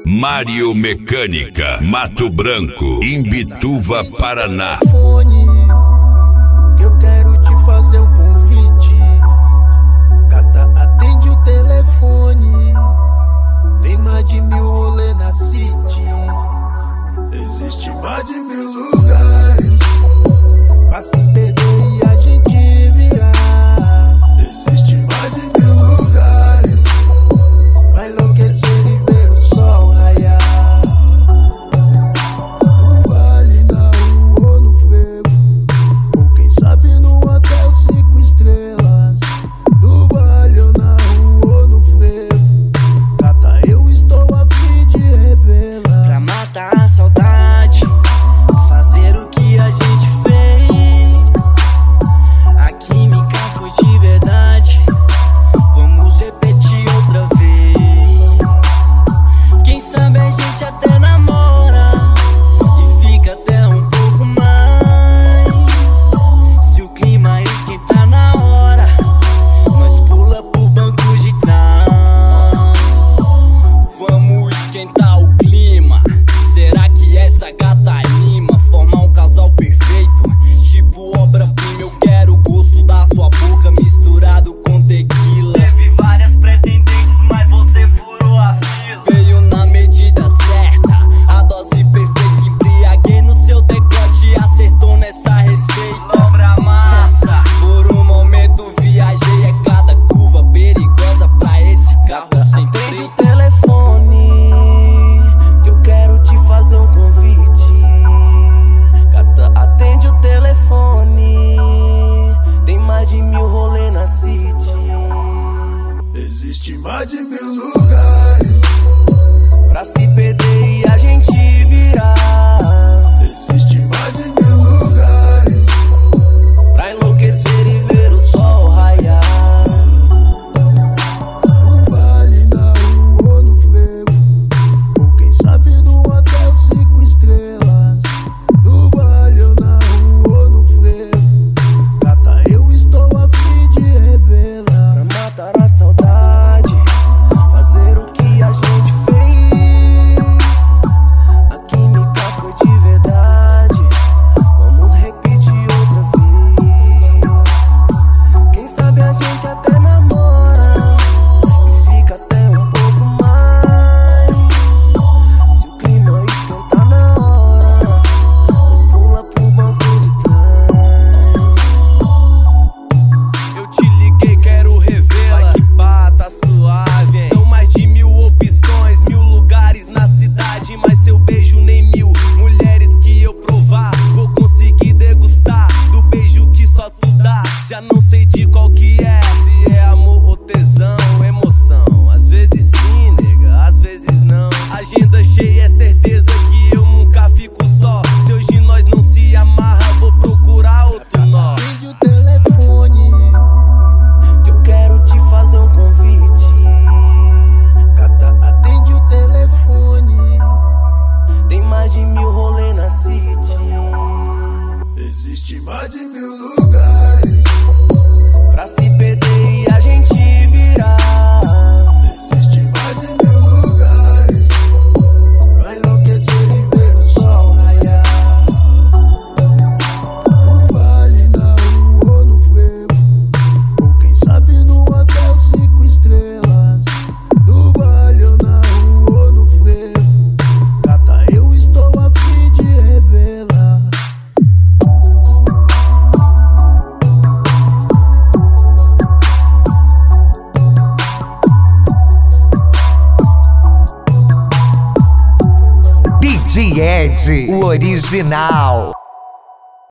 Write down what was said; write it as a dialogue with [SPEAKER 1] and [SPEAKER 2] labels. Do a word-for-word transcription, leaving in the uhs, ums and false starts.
[SPEAKER 1] Mário Mecânica, Mato Branco, Imbituva, Paraná.
[SPEAKER 2] Eu quero te fazer um convite. Gata, atende o telefone. Tem mais de mil rolê na city. Existe mais de mil lugares pra se perder e a gente virar. Existe mais de mil lugares pra enlouquecer e ver o sol raiar. No vale, na rua ou no frevo, ou quem sabe no hotel cinco estrelas. No vale ou na rua ou no frevo, gata, eu estou a fim de revelar.
[SPEAKER 3] Pra matar a saudade, fazer o que a gente fez. A química foi de verdade, vamos repetir outra vez. Quem sabe a gente até namora e fica até um pouco mais. Se o clima esquentar na hora, nós pula pro banco de trás. Vamos esquentar o clima. Será que essa gata anima? Formar um casal perfeito, tipo obra-prima. Eu quero o gosto da sua boca misturado com tequila. Teve várias pretendentes, mas você furou a fila. Veio na medida certa, a dose perfeita. Embriaguei no seu decote e acertou nessa receita. Obra massa. Por um momento viajei, é cada curva perigosa pra esse carro sem freio. Atende o telefone, que eu quero te fazer um convite. Gata, atende o telefone. Tem mais de mil rolê na city.
[SPEAKER 2] Existe mais de mil lugares
[SPEAKER 3] Pra se perder e a gente virar.
[SPEAKER 2] Existe mais de mil lugares
[SPEAKER 3] Pra enlouquecer e ver o sol raiar.
[SPEAKER 2] no vale, na rua ou no frevo, ou quem sabe no hotel cinco estrelas. No vale ou na rua ou no frevo, gata, eu estou a fim de revelar.
[SPEAKER 3] Pra matar a saudade, fazer o que a gente fez. A química foi de verdade, vamos repetir outra vez. Quem sabe a gente até namora e fica até um pouco mais. Se o clima esquentar na hora, nós pula pro banco de trás. Eu te liguei, quero revelar. Vai que pá, tá suave, hein? São mais de mil opções, mil lugares na cidade, mas seu beijo nem mil mulheres que eu provar vou conseguir degustar do beijo que só tu dá. Já não sei de qual que é, se é amor ou tesão, emoção. Às vezes sim, nega, às vezes não. Agenda cheia, é certeza que eu nunca fico só. Se hoje nós não se amarra, vou procurar outro nó.
[SPEAKER 2] Atende o telefone,
[SPEAKER 3] Que eu quero te fazer um convite.
[SPEAKER 2] gata, atende o telefone.
[SPEAKER 3] Tem mais de mil rolê na city.
[SPEAKER 2] Existe mais de mil lugares
[SPEAKER 3] Pra se perder e a gente virar.
[SPEAKER 2] Existe mais de mil lugares pra enlouquecer e ver o sol raiar. No vale, na rua ou no frevo, ou quem sabe no hotel cinco estrelas. No vale ou na rua ou no frevo, gata, eu estou a fim de revelar.
[SPEAKER 4] D J Ed, o original.